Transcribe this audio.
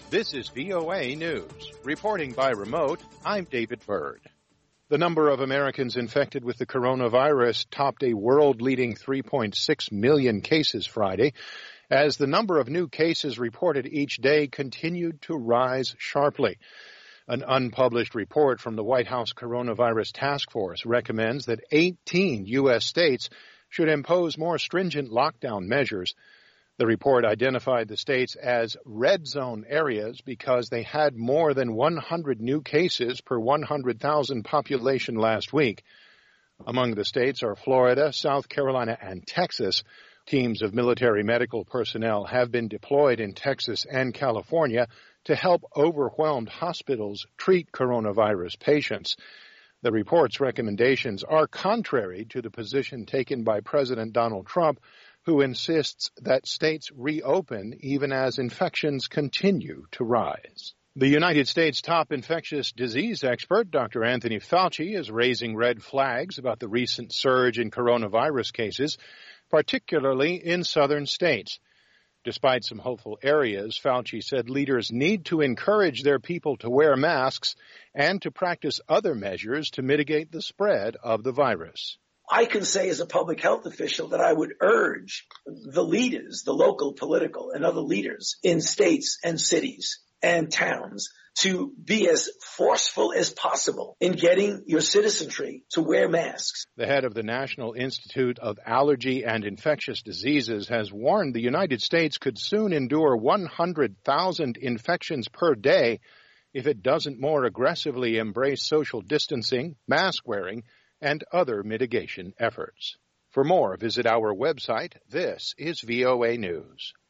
This is VOA News. Reporting by remote, I'm David Byrd. The number of Americans infected with the coronavirus topped a world-leading 3.6 million cases Friday, as the number of new cases reported each day continued to rise sharply. An unpublished report from the White House Coronavirus Task Force recommends that 18 U.S. states should impose more stringent lockdown measures. The report identified the states as red zone areas because they had more than 100 new cases per 100,000 population last week. Among the states are Florida, South Carolina, and Texas. Teams of military medical personnel have been deployed in Texas and California to help overwhelmed hospitals treat coronavirus patients. The report's recommendations are contrary to the position taken by President Donald Trump, who insists that states reopen even as infections continue to rise. The United States top infectious disease expert, Dr. Anthony Fauci, is raising red flags about the recent surge in coronavirus cases, particularly in southern states. Despite some hopeful areas, Fauci said leaders need to encourage their people to wear masks and to practice other measures to mitigate the spread of the virus. I can say as a public health official that I would urge the leaders, the local political and other leaders in states and cities and towns to be as forceful as possible in getting your citizenry to wear masks. The head of the National Institute of Allergy and Infectious Diseases has warned the United States could soon endure 100,000 infections per day if it doesn't more aggressively embrace social distancing, mask wearing, and other mitigation efforts. For more, visit our website. This is VOA News.